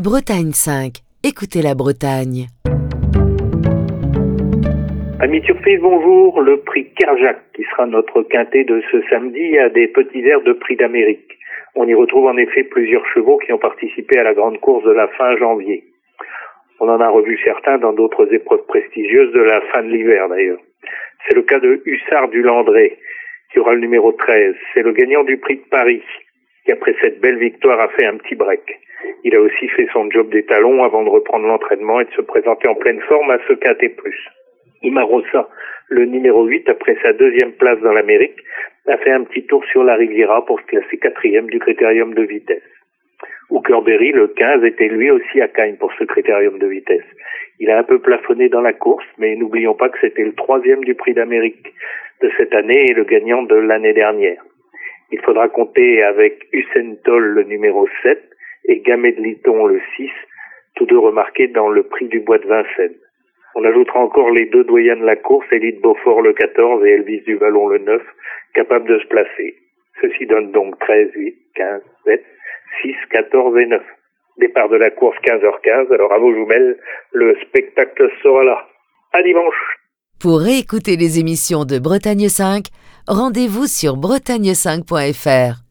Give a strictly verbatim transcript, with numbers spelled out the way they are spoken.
Bretagne cinq. Écoutez la Bretagne. Amis surprise, bonjour. Le prix Kerjak, qui sera notre quintet de ce samedi, a des petits airs de prix d'Amérique. On y retrouve en effet plusieurs chevaux qui ont participé à la grande course de la fin janvier. On en a revu certains dans d'autres épreuves prestigieuses de la fin de l'hiver d'ailleurs. C'est le cas de Hussard du Landré, qui aura le numéro treize. C'est le gagnant du prix de Paris, qui après cette belle victoire a fait un petit break. Il a aussi fait son job des talons avant de reprendre l'entraînement et de se présenter en pleine forme à ce quintet plus. Imarosa, le numéro huit, après sa deuxième place dans l'Amérique, a fait un petit tour sur la Riviera pour se classer quatrième du critérium de vitesse. Hookerberry, le quinze, était lui aussi à Cagnes pour ce critérium de vitesse. Il a un peu plafonné dans la course, mais n'oublions pas que c'était le troisième du prix d'Amérique de cette année et le gagnant de l'année dernière. Il faudra compter avec Usain Toll, le numéro sept, et Gamet de Liton, le six, tous deux remarqués dans le prix du Bois de Vincennes. On ajoutera encore les deux doyens de la course, Élite Beaufort le quatorze et Elvis du Vallon le neuf, capables de se placer. Ceci donne donc treize, huit, quinze, sept, six, quatorze et neuf. Départ de la course quinze heures quinze, alors à vos jumelles, le spectacle sera là. À dimanche. Pour réécouter les émissions de Bretagne cinq, rendez-vous sur bretagne cinq point f r.